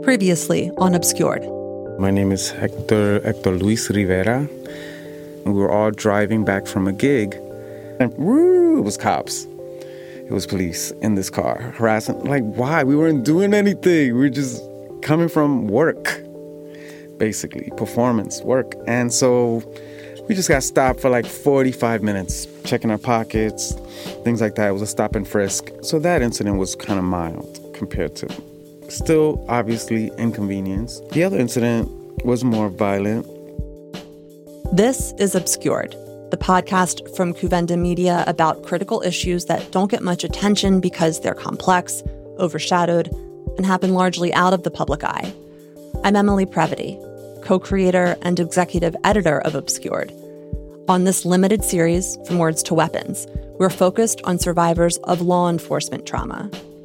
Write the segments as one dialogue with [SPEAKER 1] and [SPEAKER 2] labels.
[SPEAKER 1] Previously on Obscured.
[SPEAKER 2] My name is Hector Luis Rivera. We were all driving back from a gig, and it was cops. It was police in this car, harassing. Like, why? We weren't doing anything. We were just coming from work, basically, performance, work. And so we just got stopped for like 45 minutes, checking our pockets, things like that. It was a stop and frisk. So that incident was kind of mild compared to, still obviously inconvenience. The other incident was more violent.
[SPEAKER 1] This is Obscured, the podcast from Kouvenda Media about critical issues that don't get much attention because they're complex, overshadowed, and happen largely out of the public eye. I'm Emily Previty, co-creator and executive editor of Obscured. On this limited series, From Words to Weapons, we're focused on survivors of law enforcement trauma.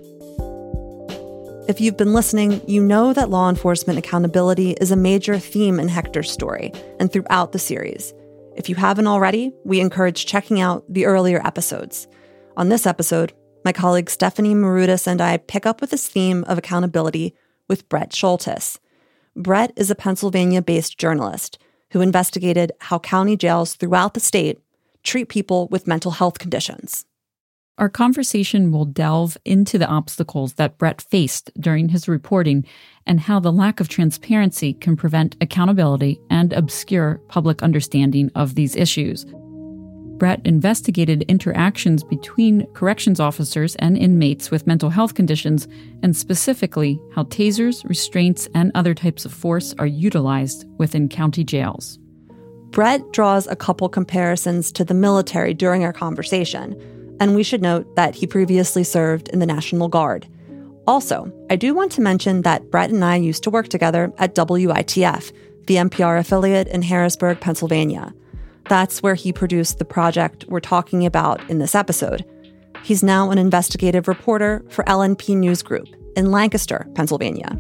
[SPEAKER 1] If you've been listening, you know that law enforcement accountability is a major theme in Hector's story and throughout the series. If you haven't already, we encourage checking out the earlier episodes. On this episode, my colleague Stephanie Marudas and I pick up with this theme of accountability with Brett Schultes. Brett is a Pennsylvania-based journalist who investigated how county jails throughout the state treat people with mental health conditions.
[SPEAKER 3] Our conversation will delve into the obstacles that Brett faced during his reporting and how the lack of transparency can prevent accountability and obscure public understanding of these issues. Brett investigated interactions between corrections officers and inmates with mental health conditions, and specifically how tasers, restraints, and other types of force are utilized within county jails.
[SPEAKER 1] Brett draws a couple comparisons to the military during our conversation, and we should note that he previously served in the National Guard. Also, I do want to mention that Brett and I used to work together at WITF, the NPR affiliate in Harrisburg, Pennsylvania. That's where he produced the project we're talking about in this episode. He's now an investigative reporter for LNP News Group in Lancaster, Pennsylvania.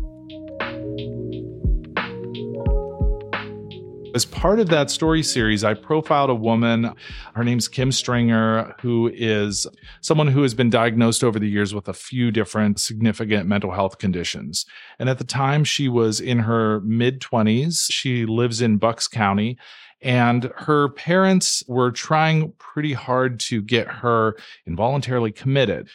[SPEAKER 4] As part of that story series, I profiled a woman. Her name's Kim Stringer, who is someone who has been diagnosed over the years with a few different significant mental health conditions. And at the time, she was in her mid-20s. She lives in Bucks County. And her parents were trying pretty hard to get her involuntarily committed.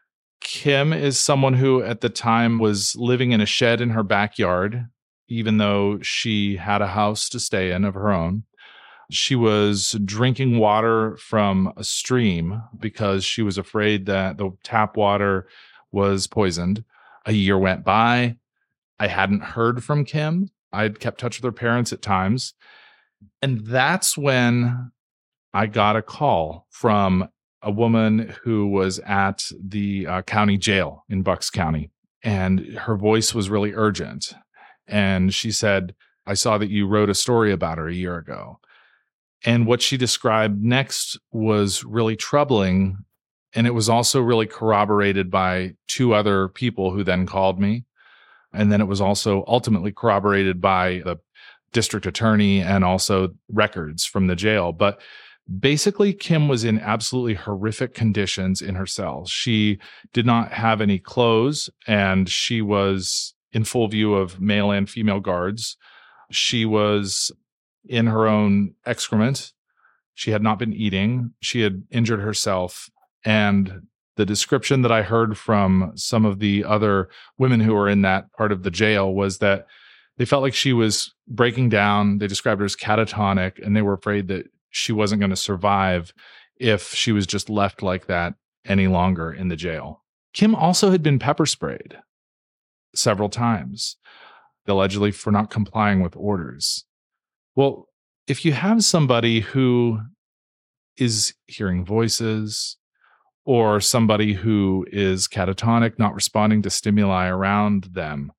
[SPEAKER 4] Kim is someone who at the time was living in a shed in her backyard, even though she had a house to stay in of her own. She was drinking water from a stream because she was afraid that the tap water was poisoned. A year went by. I hadn't heard from Kim. I'd kept touch with her parents at times. And that's when I got a call from a woman who was at the county jail in Bucks County. And her voice was really urgent. And she said, I saw that you wrote a story about her a year ago. And what she described next was really troubling. And it was also really corroborated by two other people who then called me. And then it was also ultimately corroborated by the district attorney and also records from the jail. But basically, Kim was in absolutely horrific conditions in her cell. She did not have any clothes, and she was in full view of male and female guards. She was in her own excrement. She had not been eating. She had injured herself. And the description that I heard from some of the other women who were in that part of the jail was that they felt like she was breaking down. They described her as catatonic, and they were afraid that she wasn't going to survive if she was just left like that any longer in the jail. Kim also had been pepper sprayed several times, allegedly for not complying with orders. Well, if you have somebody who is hearing voices, or somebody who is catatonic, not responding to stimuli around them,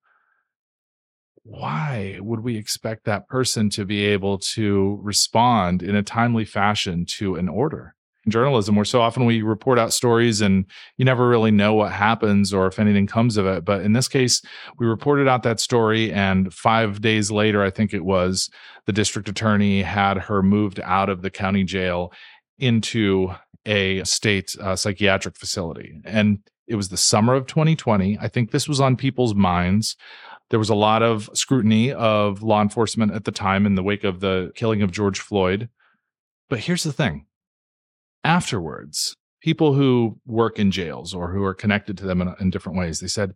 [SPEAKER 4] why would we expect that person to be able to respond in a timely fashion to an order? In journalism, where so often we report out stories and you never really know what happens or if anything comes of it. But in this case, we reported out that story, and 5 days later, I think it was, the district attorney had her moved out of the county jail into a state psychiatric facility. And it was the summer of 2020. I think this was on people's minds. There was a lot of scrutiny of law enforcement at the time in the wake of the killing of George Floyd. But here's the thing. Afterwards, people who work in jails or who are connected to them in different ways, they said,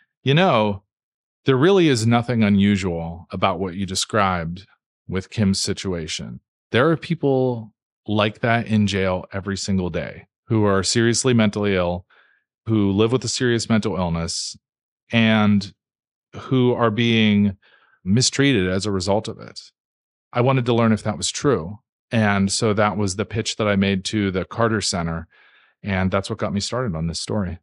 [SPEAKER 4] there really is nothing unusual about what you described with Kim's situation. There are people like that in jail every single day who are seriously mentally ill, who live with a serious mental illness, and who are being mistreated as a result of it. I wanted to learn if that was true. And so that was the pitch that I made to the Carter Center. And that's what got me started on this story.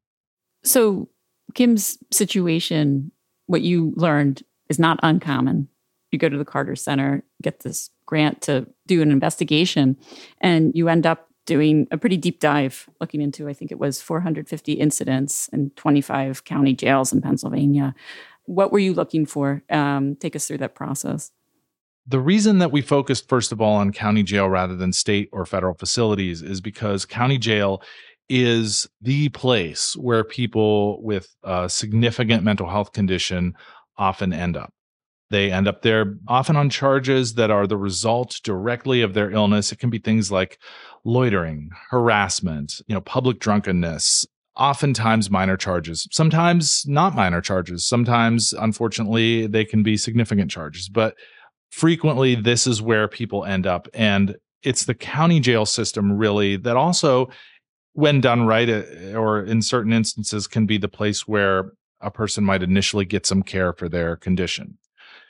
[SPEAKER 3] So Kim's situation, what you learned, is not uncommon. You go to the Carter Center, get this grant to do an investigation, and you end up doing a pretty deep dive, looking into, I think it was 450 incidents in 25 county jails in Pennsylvania. What were you looking for? Take us through that process.
[SPEAKER 4] The reason that we focused, first of all, on county jail rather than state or federal facilities is because county jail is the place where people with a significant mental health condition often end up. They end up there often on charges that are the result directly of their illness. It can be things like loitering, harassment, public drunkenness, oftentimes minor charges, sometimes not minor charges. Sometimes, unfortunately, they can be significant charges. But frequently, this is where people end up. And it's the county jail system, really, that also, when done right, or in certain instances, can be the place where a person might initially get some care for their condition.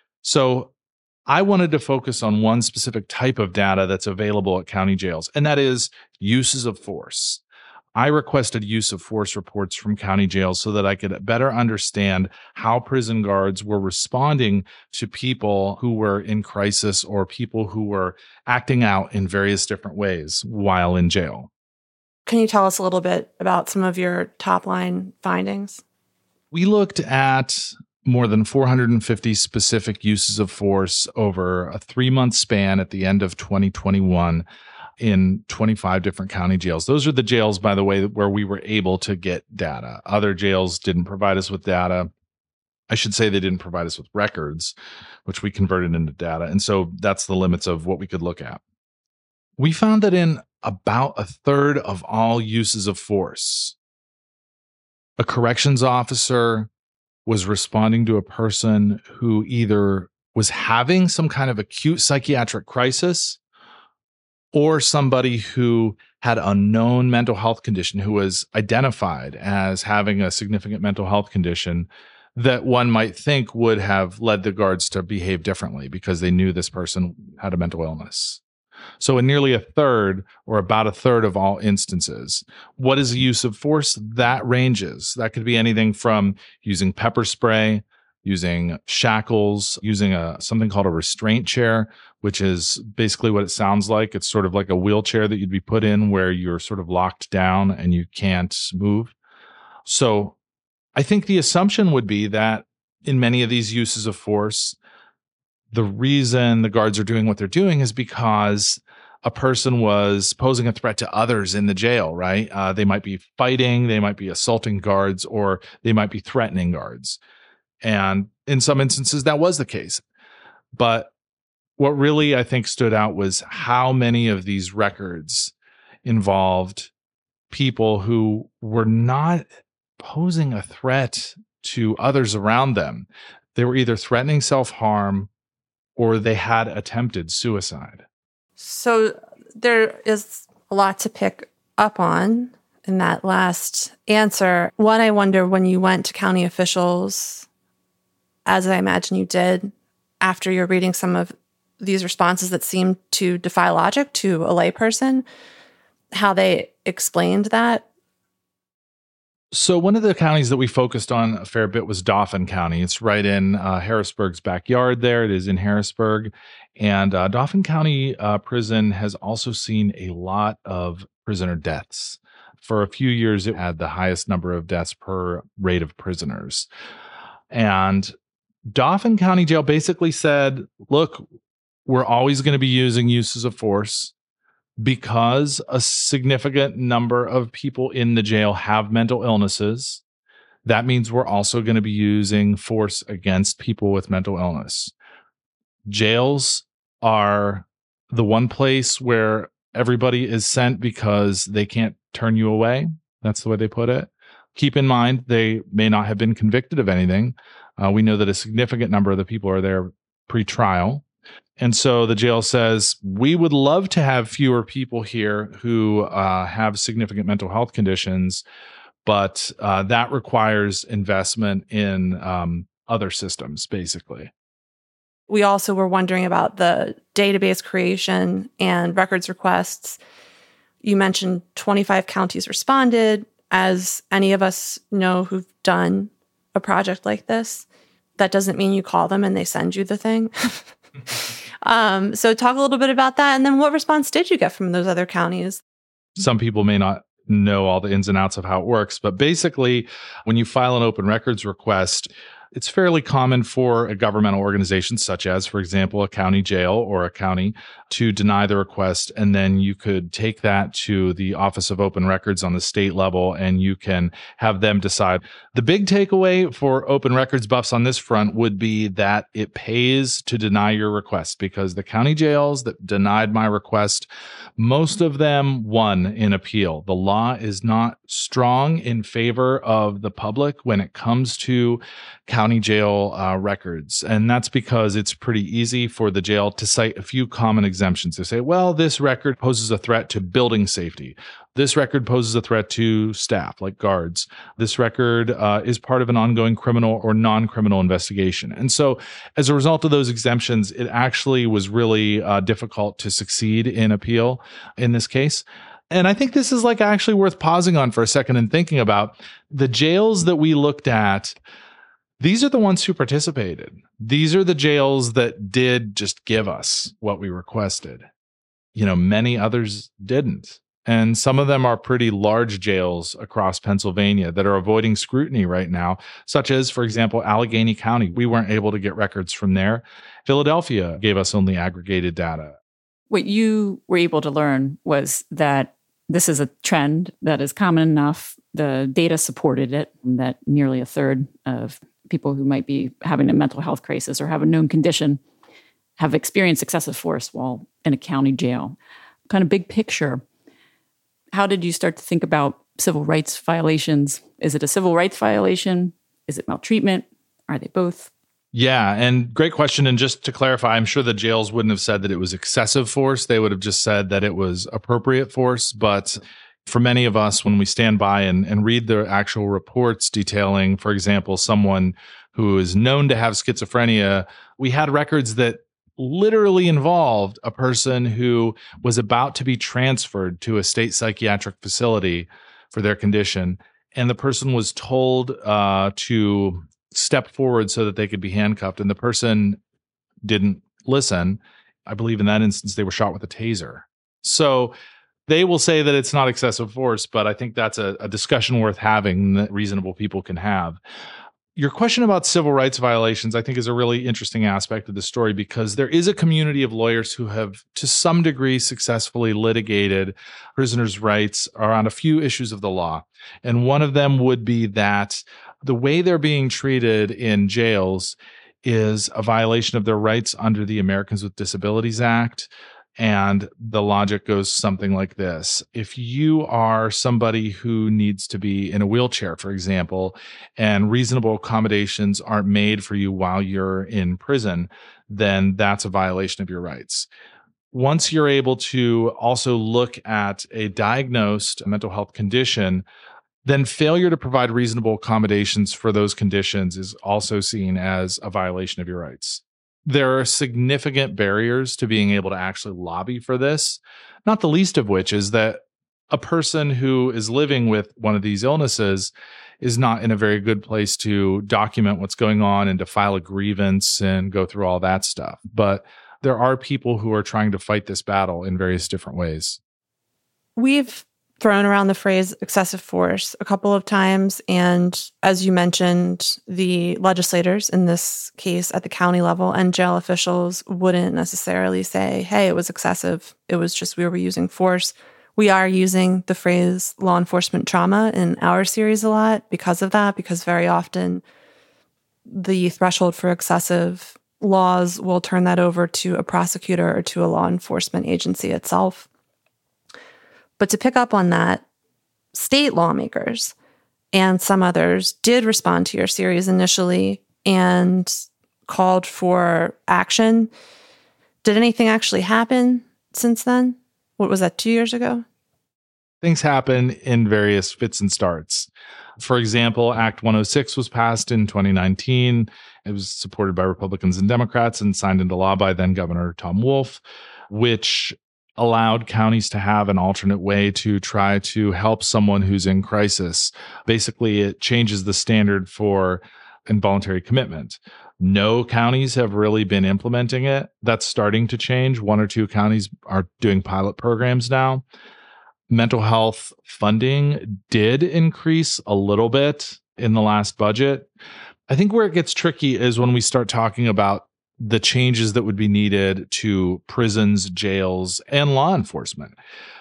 [SPEAKER 4] So I wanted to focus on one specific type of data that's available at county jails, and that is uses of force. I requested use of force reports from county jails so that I could better understand how prison guards were responding to people who were in crisis or people who were acting out in various different ways while in jail.
[SPEAKER 1] Can you tell us a little bit about some of your top-line findings?
[SPEAKER 4] We looked at more than 450 specific uses of force over a 3-month span at the end of 2021 in 25 different county jails. Those are the jails, by the way, where we were able to get data. Other jails didn't provide us with data. I should say they didn't provide us with records, which we converted into data. And so that's the limits of what we could look at. We found that in about a third of all uses of force, a corrections officer was responding to a person who either was having some kind of acute psychiatric crisis or somebody who had a known mental health condition, who was identified as having a significant mental health condition that one might think would have led the guards to behave differently because they knew this person had a mental illness. So in nearly a third, or about a third of all instances, what is the use of force? That ranges. That could be anything from using pepper spray, using shackles, using something called a restraint chair, which is basically what it sounds like. It's sort of like a wheelchair that you'd be put in where you're sort of locked down and you can't move. So I think the assumption would be that in many of these uses of force, the reason the guards are doing what they're doing is because a person was posing a threat to others in the jail, right? They might be fighting, they might be assaulting guards, or they might be threatening guards. And in some instances, that was the case. But what really, I think, stood out was how many of these records involved people who were not posing a threat to others around them. They were either threatening self-harm or they had attempted suicide.
[SPEAKER 1] So there is a lot to pick up on in that last answer. One, I wonder, when you went to county officials, as I imagine you did, after you're reading some of these responses that seemed to defy logic to a layperson, how they explained that.
[SPEAKER 4] So one of the counties that we focused on a fair bit was Dauphin County. It's right in Harrisburg's backyard there. It is in Harrisburg. And Dauphin County Prison has also seen a lot of prisoner deaths. For a few years, it had the highest number of deaths per rate of prisoners. And Dauphin County Jail basically said, look, we're always going to be using uses of force because a significant number of people in the jail have mental illnesses. that means we're also going to be using force against people with mental illness. Jails are the one place where everybody is sent because they can't turn you away. That's the way they put it. Keep in mind, they may not have been convicted of anything. We know that a significant number of the people are there pre-trial. And so the jail says, we would love to have fewer people here who have significant mental health conditions, but that requires investment in other systems, basically.
[SPEAKER 1] We also were wondering about the database creation and records requests. You mentioned 25 counties responded. As any of us know who've done a project like this, that doesn't mean you call them and they send you the thing. So talk a little bit about that. And then what response did you get from those other counties?
[SPEAKER 4] Some people may not know all the ins and outs of how it works, but basically, when you file an open records request, it's fairly common for a governmental organization, such as, for example, a county jail or a county, to deny the request. And then you could take that to the Office of Open Records on the state level, and you can have them decide. The big takeaway for open records buffs on this front would be that it pays to deny your request, because the county jails that denied my request, most of them won in appeal. The law is not strong in favor of the public when it comes to county jail records. And that's because it's pretty easy for the jail to cite a few common exemptions. They say, well, this record poses a threat to building safety. This record poses a threat to staff, like guards. This record is part of an ongoing criminal or non-criminal investigation. And so as a result of those exemptions, it actually was really difficult to succeed in appeal in this case. And I think this is actually worth pausing on for a second and thinking about. The jails that we looked at, these are the ones who participated. These are the jails that did just give us what we requested. Many others didn't. And some of them are pretty large jails across Pennsylvania that are avoiding scrutiny right now, such as, for example, Allegheny County. We weren't able to get records from there. Philadelphia gave us only aggregated data.
[SPEAKER 3] What you were able to learn was that this is a trend that is common enough. The data supported it, that nearly a third of people who might be having a mental health crisis or have a known condition have experienced excessive force while in a county jail. Kind of big picture, how did you start to think about civil rights violations? Is it a civil rights violation? Is it maltreatment? Are they both?
[SPEAKER 4] Yeah, and great question. And just to clarify, I'm sure the jails wouldn't have said that it was excessive force. They would have just said that it was appropriate force. But for many of us, when we stand by and read the actual reports detailing, for example, someone who is known to have schizophrenia, we had records that literally involved a person who was about to be transferred to a state psychiatric facility for their condition. And the person was told to step forward so that they could be handcuffed. And the person didn't listen. I believe in that instance, they were shot with a taser. So they will say that it's not excessive force, but I think that's a discussion worth having that reasonable people can have. Your question about civil rights violations, I think, is a really interesting aspect of the story, because there is a community of lawyers who have, to some degree, successfully litigated prisoners' rights around a few issues of the law. And one of them would be that the way they're being treated in jails is a violation of their rights under the Americans with Disabilities Act. And the logic goes something like this. If you are somebody who needs to be in a wheelchair, for example, and reasonable accommodations aren't made for you while you're in prison, then that's a violation of your rights. Once you're able to also look at a diagnosed mental health condition, then failure to provide reasonable accommodations for those conditions is also seen as a violation of your rights. There are significant barriers to being able to actually lobby for this, not the least of which is that a person who is living with one of these illnesses is not in a very good place to document what's going on and to file a grievance and go through all that stuff. But there are people who are trying to fight this battle in various different ways.
[SPEAKER 1] We've thrown around the phrase excessive force a couple of times. And as you mentioned, the legislators in this case at the county level and jail officials wouldn't necessarily say, hey, it was excessive. It was just we were using force. We are using the phrase law enforcement trauma in our series a lot because of that, because very often the threshold for excessive laws will turn that over to a prosecutor or to a law enforcement agency itself. But to pick up on that, state lawmakers and some others did respond to your series initially and called for action. Did anything actually happen since then? What was that, 2 years ago?
[SPEAKER 4] Things happen in various fits and starts. For example, Act 106 was passed in 2019. It was supported by Republicans and Democrats and signed into law by then Governor Tom Wolf, which allowed counties to have an alternate way to try to help someone who's in crisis. Basically, it changes the standard for involuntary commitment. No counties have really been implementing it. That's starting to change. 1 or 2 counties are doing pilot programs now. Mental health funding did increase a little bit in the last budget. I think where it gets tricky is when we start talking about the changes that would be needed to prisons, jails, and law enforcement,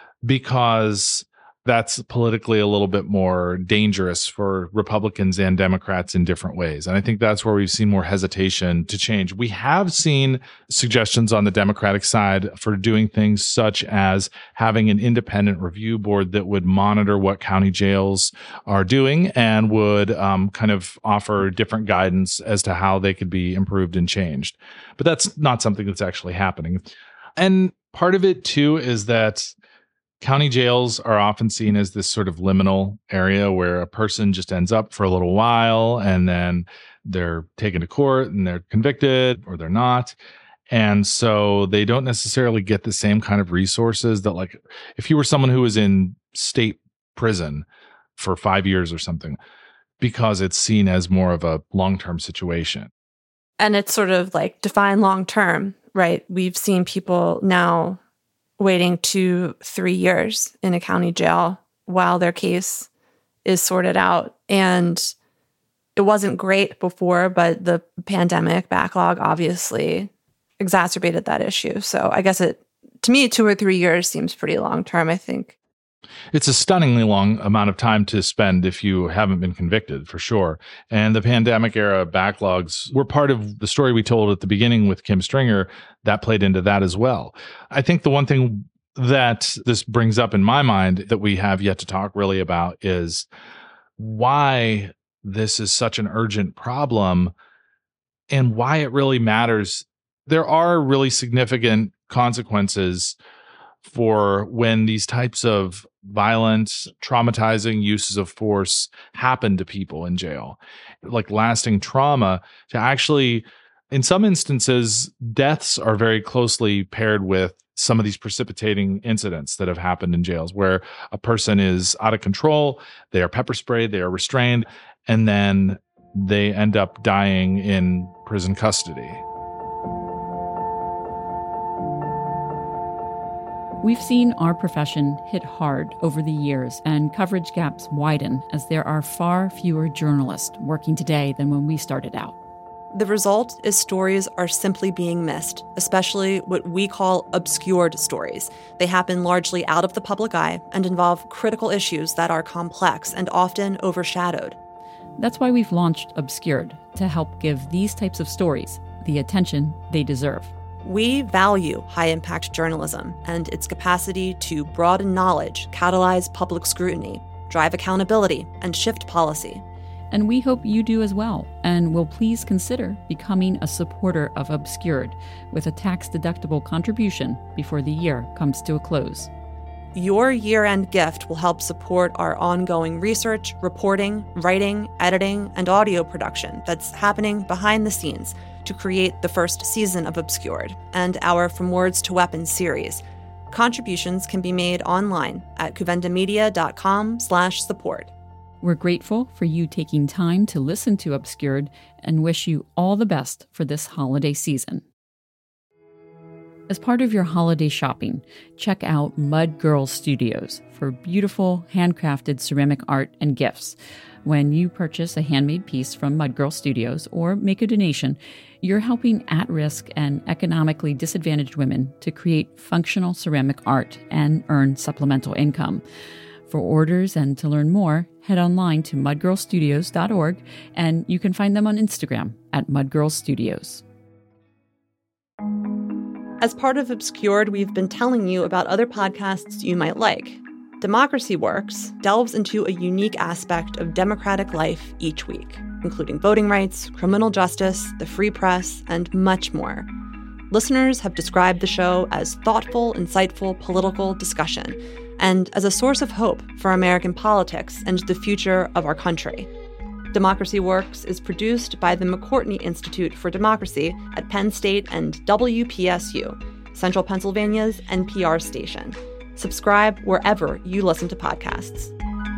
[SPEAKER 4] because that's politically a little bit more dangerous for Republicans and Democrats in different ways. And I think that's where we've seen more hesitation to change. We have seen suggestions on the Democratic side for doing things such as having an independent review board that would monitor what county jails are doing and would kind of offer different guidance as to how they could be improved and changed. But that's not something that's actually happening. And part of it, too, is that county jails are often seen as this sort of liminal area where a person just ends up for a little while and then they're taken to court and they're convicted or they're not. And so they don't necessarily get the same kind of resources that, like, if you were someone who was in state prison for 5 years or something, because it's seen as more of a long-term situation.
[SPEAKER 1] And it's sort of like define long-term, right? We've seen people now waiting 2-3 years in a county jail while their case is sorted out. And it wasn't great before, but the pandemic backlog obviously exacerbated that issue. So I guess to me, 2 or 3 years seems pretty long term, I think.
[SPEAKER 4] It's a stunningly long amount of time to spend if you haven't been convicted, for sure. And the pandemic era backlogs were part of the story we told at the beginning with Kim Stringer. That played into that as well. I think the one thing that this brings up in my mind that we have yet to talk really about is why this is such an urgent problem and why it really matters. There are really significant consequences for when these types of violent, traumatizing uses of force happen to people in jail, like lasting trauma. To actually, in some instances, deaths are very closely paired with some of these precipitating incidents that have happened in jails where a person is out of control, they are pepper sprayed, they are restrained, and then they end up dying in prison custody.
[SPEAKER 3] We've seen our profession hit hard over the years, and coverage gaps widen as there are far fewer journalists working today than when we started out.
[SPEAKER 1] The result is stories are simply being missed, especially what we call obscured stories. They happen largely out of the public eye and involve critical issues that are complex and often overshadowed.
[SPEAKER 3] That's why we've launched Obscured, to help give these types of stories the attention they deserve.
[SPEAKER 1] We value high-impact journalism and its capacity to broaden knowledge, catalyze public scrutiny, drive accountability, and shift policy.
[SPEAKER 3] And we hope you do as well, and will please consider becoming a supporter of Obscured with a tax-deductible contribution before the year comes to a close.
[SPEAKER 1] Your year-end gift will help support our ongoing research, reporting, writing, editing, and audio production that's happening behind the scenes to create the first season of Obscured and our From Words to Weapons series. Contributions can be made online at kuvendamedia.com/support.
[SPEAKER 3] We're grateful for you taking time to listen to Obscured and wish you all the best for this holiday season. As part of your holiday shopping, check out Mud Girl Studios for beautiful handcrafted ceramic art and gifts. When you purchase a handmade piece from Mud Girl Studios or make a donation, you're helping at-risk and economically disadvantaged women to create functional ceramic art and earn supplemental income. For orders and to learn more, head online to mudgirlstudios.org, and you can find them on Instagram at mudgirlstudios.
[SPEAKER 1] As part of Obscured, we've been telling you about other podcasts you might like. Democracy Works delves into a unique aspect of democratic life each week, including voting rights, criminal justice, the free press, and much more. Listeners have described the show as thoughtful, insightful political discussion, and as a source of hope for American politics and the future of our country. Democracy Works is produced by the McCourtney Institute for Democracy at Penn State and WPSU, Central Pennsylvania's NPR station. Subscribe wherever you listen to podcasts.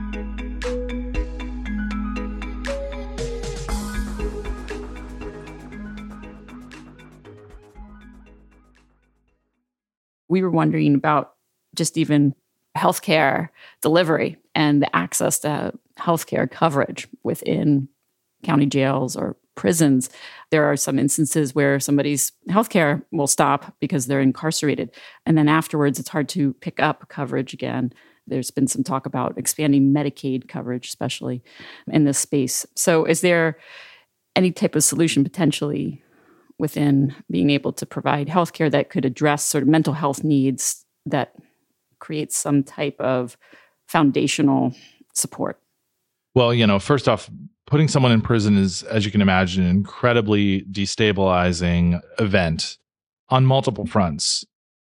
[SPEAKER 3] We were wondering about just even healthcare delivery and the access to healthcare coverage within county jails or prisons. There are some instances where somebody's healthcare will stop because they're incarcerated. And then afterwards, it's hard to pick up coverage again. There's been some talk about expanding Medicaid coverage, especially in this space. So is there any type of solution potentially within being able to provide healthcare that could address sort of mental health needs that creates some type of foundational support?
[SPEAKER 4] Well, first off, putting someone in prison is, as you can imagine, an incredibly destabilizing event on multiple fronts.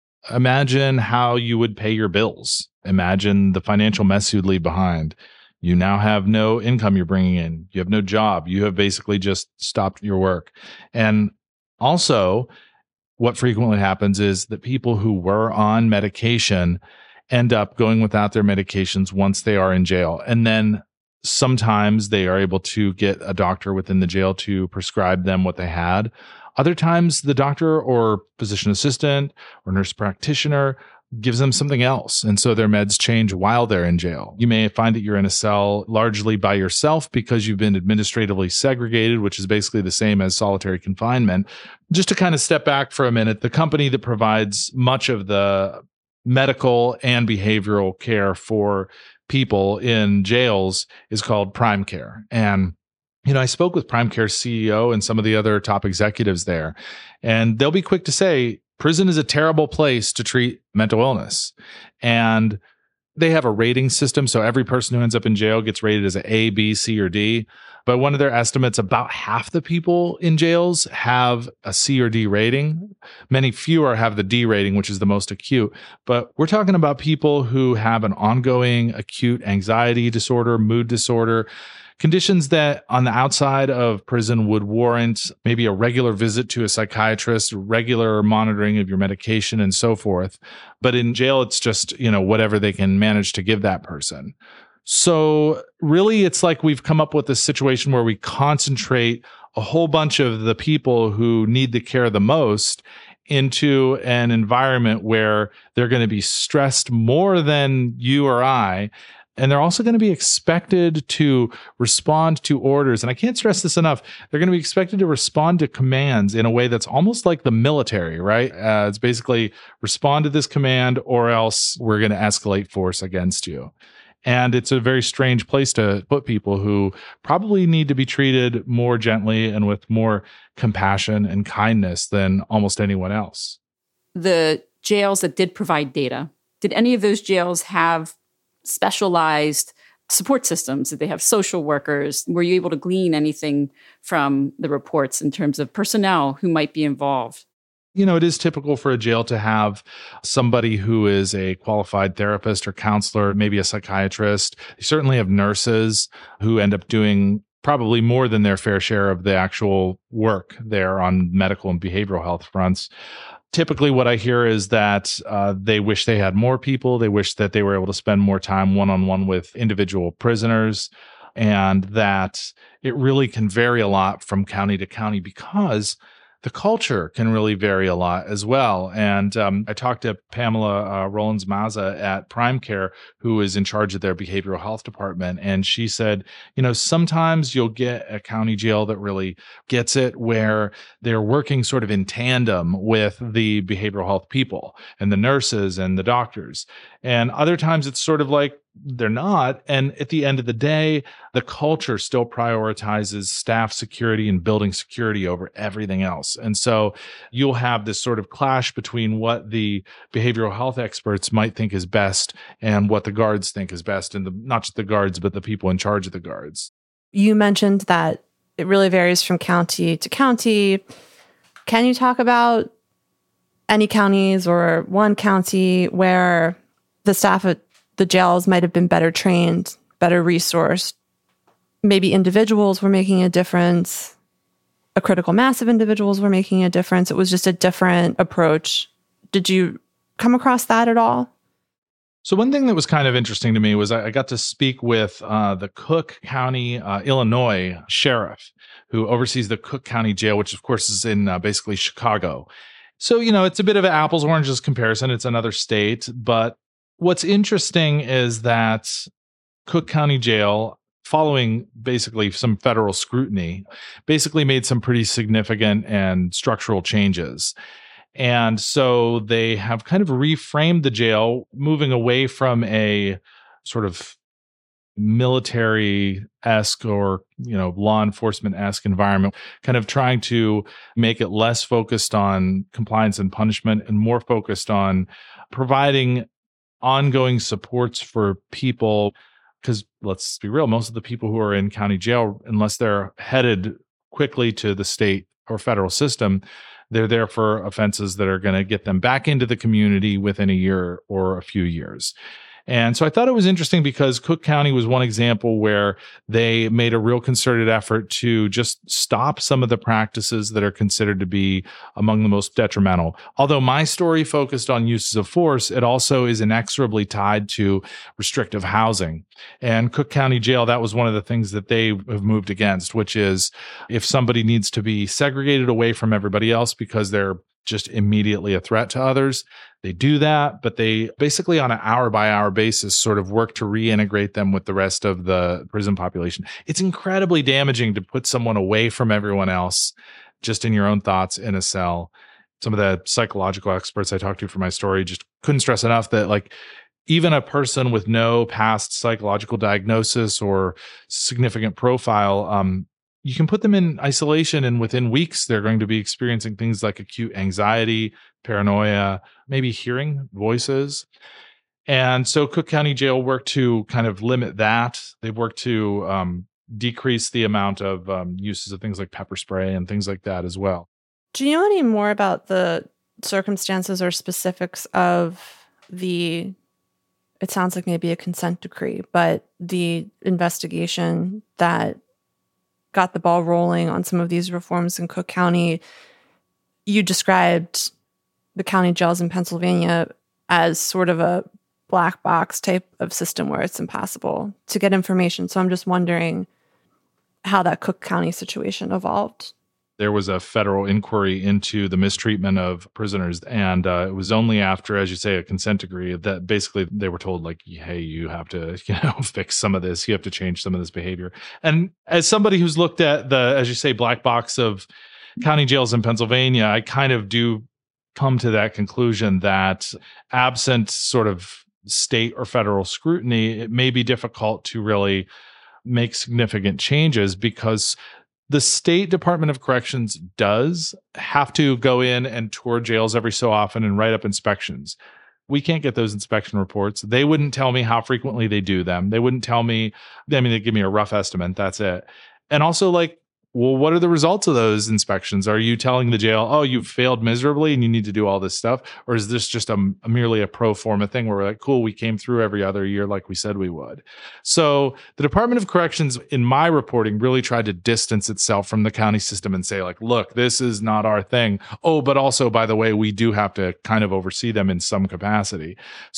[SPEAKER 4] Imagine how you would pay your bills. Imagine the financial mess you'd leave behind. You now have no income you're bringing in. You have no job. You have basically just stopped your work. And also, what frequently happens is that people who were on medication end up going without their medications once they are in jail. And then sometimes they are able to get a doctor within the jail to prescribe them what they had. Other times, the doctor or physician assistant or nurse practitioner gives them something else. And so their meds change while they're in jail. You may find that you're in a cell largely by yourself because you've been administratively segregated, which is basically the same as solitary confinement. Just to kind of step back for a minute, the company that provides much of the medical and behavioral care for people in jails is called Prime Care. And I spoke with Prime Care's CEO and some of the other top executives there, and they'll be quick to say, prison is a terrible place to treat mental illness. And they have a rating system. So every person who ends up in jail gets rated as an A, B, C, or D. But one of their estimates, about half the people in jails have a C or D rating. Many fewer have the D rating, which is the most acute. But we're talking about people who have an ongoing acute anxiety disorder, mood disorder, conditions that on the outside of prison would warrant maybe a regular visit to a psychiatrist, regular monitoring of your medication and so forth. But in jail, it's just, whatever they can manage to give that person. So really, it's like we've come up with this situation where we concentrate a whole bunch of the people who need the care the most into an environment where they're going to be stressed more than you or I. And they're also going to be expected to respond to orders. And I can't stress this enough. They're going to be expected to respond to commands in a way that's almost like the military, right? It's basically respond to this command or else we're going to escalate force against you. And it's a very strange place to put people who probably need to be treated more gently and with more compassion and kindness than almost anyone else.
[SPEAKER 3] The jails that did provide data, did any of those jails have specialized support systems? Did they have social workers? Were you able to glean anything from the reports in terms of personnel who might be involved?
[SPEAKER 4] It is typical for a jail to have somebody who is a qualified therapist or counselor, maybe a psychiatrist. You certainly have nurses who end up doing probably more than their fair share of the actual work there on medical and behavioral health fronts. Typically, what I hear is that they wish they had more people. They wish that they were able to spend more time one-on-one with individual prisoners, and that it really can vary a lot from county to county because the culture can really vary a lot as well. And I talked to Pamela Rollins-Maza at Prime Care, who is in charge of their behavioral health department. And she said, sometimes you'll get a county jail that really gets it, where they're working sort of in tandem with the behavioral health people and the nurses and the doctors. And other times it's sort of like they're not. And at the end of the day, the culture still prioritizes staff security and building security over everything else. And so you'll have this sort of clash between what the behavioral health experts might think is best and what the guards think is best, and not just the guards, but the people in charge of the guards.
[SPEAKER 1] You mentioned that it really varies from county to county. Can you talk about any counties or one county where the staff at the jails might have been better trained, better resourced? Maybe individuals were making a difference. A critical mass of individuals were making a difference. It was just a different approach. Did you come across that at all?
[SPEAKER 4] So one thing that was kind of interesting to me was I got to speak with the Cook County, Illinois sheriff, who oversees the Cook County Jail, which of course is in basically Chicago. So, it's a bit of an apples oranges comparison. It's another state. But what's interesting is that Cook County Jail, following basically some federal scrutiny, basically made some pretty significant and structural changes. And so they have kind of reframed the jail, moving away from a sort of military-esque or, law enforcement-esque environment, kind of trying to make it less focused on compliance and punishment and more focused on providing ongoing supports for people. Because let's be real, most of the people who are in county jail, unless they're headed quickly to the state or federal system, they're there for offenses that are going to get them back into the community within a year or a few years. And so I thought it was interesting because Cook County was one example where they made a real concerted effort to just stop some of the practices that are considered to be among the most detrimental. Although my story focused on uses of force, it also is inexorably tied to restrictive housing. And Cook County Jail, that was one of the things that they have moved against, which is if somebody needs to be segregated away from everybody else because they're just immediately a threat to others, they do that, but they basically on an hour-by-hour basis sort of work to reintegrate them with the rest of the prison population. It's incredibly damaging to put someone away from everyone else, just in your own thoughts in a cell. Some of the psychological experts I talked to for my story just couldn't stress enough that even a person with no past psychological diagnosis or significant profile, you can put them in isolation, and within weeks, they're going to be experiencing things like acute anxiety, paranoia, maybe hearing voices. And so Cook County Jail worked to kind of limit that. They've worked to decrease the amount of uses of things like pepper spray and things like that as well.
[SPEAKER 1] Do you know any more about the circumstances or specifics of it sounds like maybe a consent decree, but the investigation that got the ball rolling on some of these reforms in Cook County? You described the county jails in Pennsylvania as sort of a black box type of system where it's impossible to get information. So I'm just wondering how that Cook County situation evolved.
[SPEAKER 4] There was a federal inquiry into the mistreatment of prisoners. And it was only after, as you say, a consent decree that basically they were told, hey, you have to, fix some of this. You have to change some of this behavior. And as somebody who's looked at the, as you say, black box of county jails in Pennsylvania, I kind of do come to that conclusion that absent sort of state or federal scrutiny, it may be difficult to really make significant changes because the State Department of Corrections does have to go in and tour jails every so often and write up inspections. We can't get those inspection reports. They wouldn't tell me how frequently they do them. They wouldn't tell me, they give me a rough estimate. That's it. And also well, what are the results of those inspections? Are you telling the jail, oh, you've failed miserably and you need to do all this stuff? Or is this just merely a pro forma thing where we're like, cool, we came through every other year like we said we would? So the Department of Corrections, in my reporting, really tried to distance itself from the county system and say, look, this is not our thing. Oh, but also, by the way, we do have to kind of oversee them in some capacity.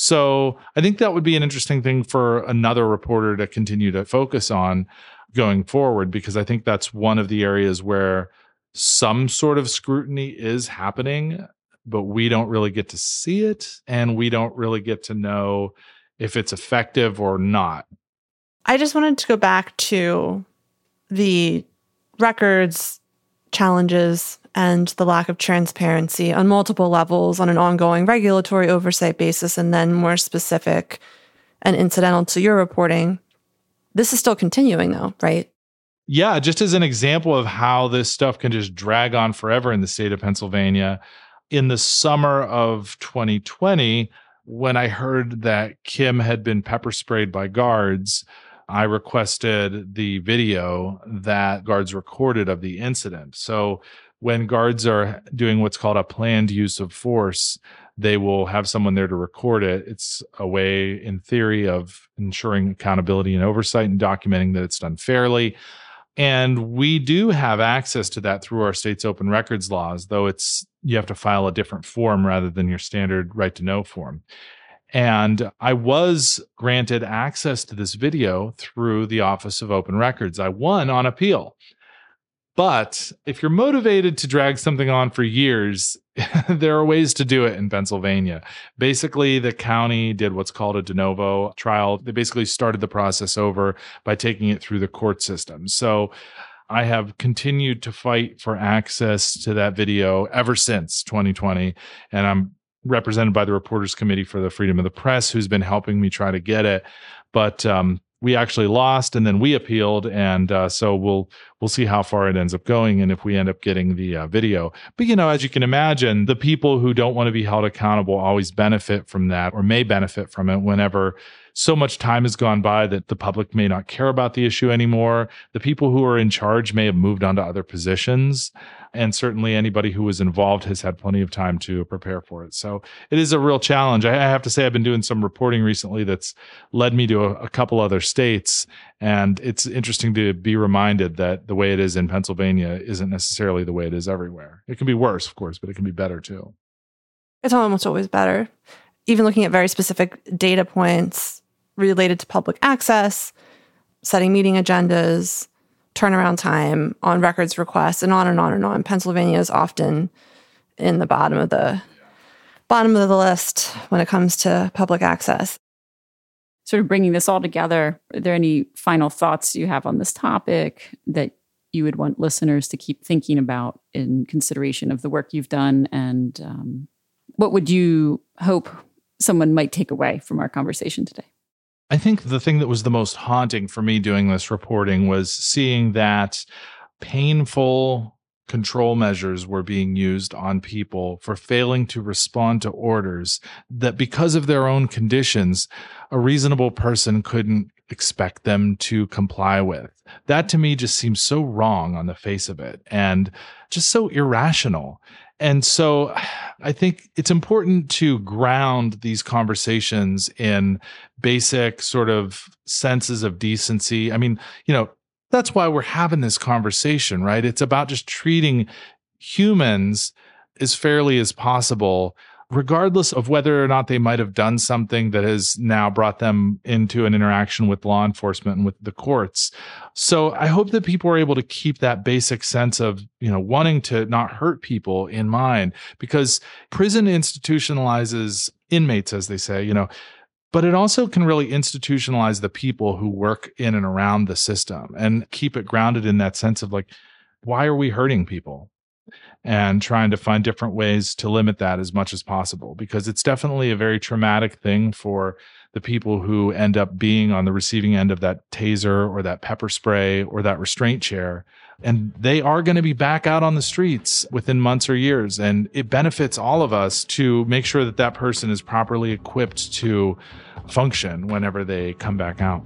[SPEAKER 4] So I think that would be an interesting thing for another reporter to continue to focus on going forward, because I think that's one of the areas where some sort of scrutiny is happening, but we don't really get to see it, and we don't really get to know if it's effective or not.
[SPEAKER 1] I just wanted to go back to the records challenges and the lack of transparency on multiple levels on an ongoing regulatory oversight basis, and then more specific and incidental to your reporting. This is still continuing though, right?
[SPEAKER 4] Yeah, just as an example of how this stuff can just drag on forever in the state of Pennsylvania, in the summer of 2020, when I heard that Kim had been pepper sprayed by guards, I requested the video that guards recorded of the incident. So when guards are doing what's called a planned use of force, they will have someone there to record it. It's a way, in theory, of ensuring accountability and oversight and documenting that it's done fairly. And we do have access to that through our state's open records laws, though you have to file a different form rather than your standard right to know form. And I was granted access to this video through the Office of Open Records. I won on appeal. But if you're motivated to drag something on for years, there are ways to do it in Pennsylvania. Basically, the county did what's called a de novo trial. They basically started the process over by taking it through the court system. So I have continued to fight for access to that video ever since 2020. And I'm represented by the Reporters Committee for the Freedom of the Press, who's been helping me try to get it. But we actually lost, and then we appealed, and so we'll see how far it ends up going, and if we end up getting the video. But as you can imagine, the people who don't want to be held accountable always benefit from that, or may benefit from it whenever so much time has gone by that the public may not care about the issue anymore. The people who are in charge may have moved on to other positions, and certainly anybody who was involved has had plenty of time to prepare for it. So it is a real challenge. I have to say, I've been doing some reporting recently that's led me to a couple other states, and it's interesting to be reminded that the way it is in Pennsylvania isn't necessarily the way it is everywhere. It can be worse, of course, but it can be better too.
[SPEAKER 1] It's almost always better. Even looking at very specific data points related to public access, setting meeting agendas, turnaround time on records requests, and on and on and on. Pennsylvania is often in the bottom of the list when it comes to public access.
[SPEAKER 3] Sort of bringing this all together, are there any final thoughts you have on this topic that you would want listeners to keep thinking about in consideration of the work you've done? And what would you hope someone might take away from our conversation today?
[SPEAKER 4] I think the thing that was the most haunting for me doing this reporting was seeing that painful control measures were being used on people for failing to respond to orders that, because of their own conditions, a reasonable person couldn't expect them to comply with. That to me just seems so wrong on the face of it, and just so irrational. And so I think it's important to ground these conversations in basic sort of senses of decency. I mean, that's why we're having this conversation, right? It's about just treating humans as fairly as possible, regardless of whether or not they might have done something that has now brought them into an interaction with law enforcement and with the courts. So I hope that people are able to keep that basic sense of, wanting to not hurt people in mind, because prison institutionalizes inmates, as they say, but it also can really institutionalize the people who work in and around the system and keep it grounded in that sense of like, why are we hurting people? And trying to find different ways to limit that as much as possible, because it's definitely a very traumatic thing for the people who end up being on the receiving end of that taser or that pepper spray or that restraint chair. And they are going to be back out on the streets within months or years. And it benefits all of us to make sure that that person is properly equipped to function whenever they come back out.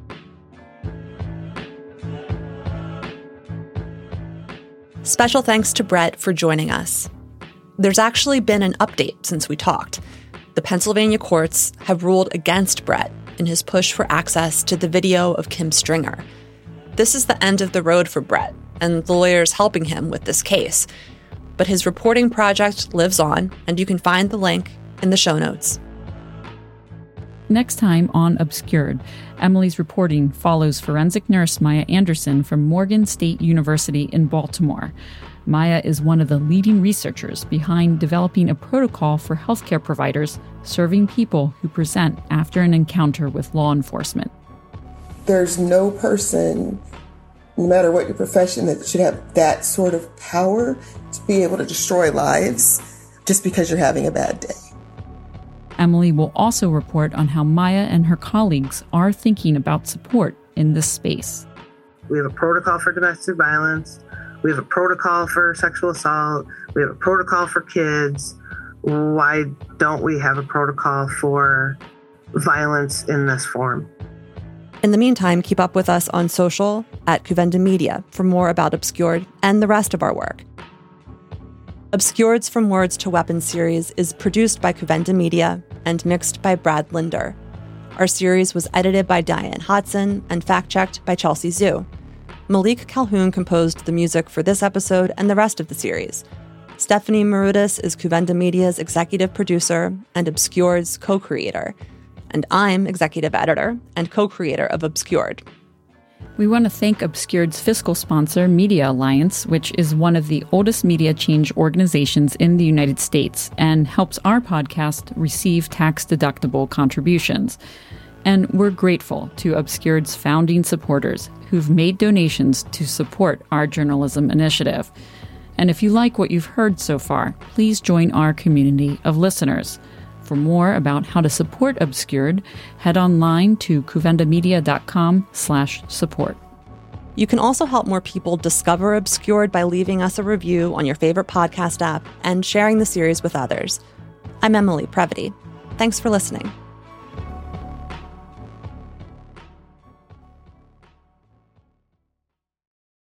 [SPEAKER 1] Special thanks to Brett for joining us. There's actually been an update since we talked. The Pennsylvania courts have ruled against Brett in his push for access to the video of Kim Stringer. This is the end of the road for Brett and the lawyers helping him with this case. But his reporting project lives on, and you can find the link in the show notes.
[SPEAKER 3] Next time on Obscured, Emily's reporting follows forensic nurse Maya Anderson from Morgan State University in Baltimore. Maya is one of the leading researchers behind developing a protocol for healthcare providers serving people who present after an encounter with law enforcement.
[SPEAKER 5] There's no person, no matter what your profession, that should have that sort of power to be able to destroy lives just because you're having a bad day.
[SPEAKER 3] Emily will also report on how Maya and her colleagues are thinking about support in this space.
[SPEAKER 6] We have a protocol for domestic violence. We have a protocol for sexual assault. We have a protocol for kids. Why don't we have a protocol for violence in this form?
[SPEAKER 1] In the meantime, keep up with us on social at Kouvenda Media for more about Obscured and the rest of our work. Obscured's From Words to Weapons series is produced by Kouvenda Media and mixed by Brad Linder. Our series was edited by Diane Hodson and fact-checked by Chelsea Zhu. Malik Calhoun composed the music for this episode and the rest of the series. Stephanie Marudas is Kouvenda Media's executive producer and Obscured's co-creator. And I'm executive editor and co-creator of Obscured.
[SPEAKER 3] We want to thank Obscured's fiscal sponsor, Media Alliance, which is one of the oldest media change organizations in the United States and helps our podcast receive tax-deductible contributions. And we're grateful to Obscured's founding supporters who've made donations to support our journalism initiative. And if you like what you've heard so far, please join our community of listeners. For more about how to support Obscured, head online to kouvendamedia.com/support.
[SPEAKER 1] You can also help more people discover Obscured by leaving us a review on your favorite podcast app and sharing the series with others. I'm Emily Previty. Thanks for listening.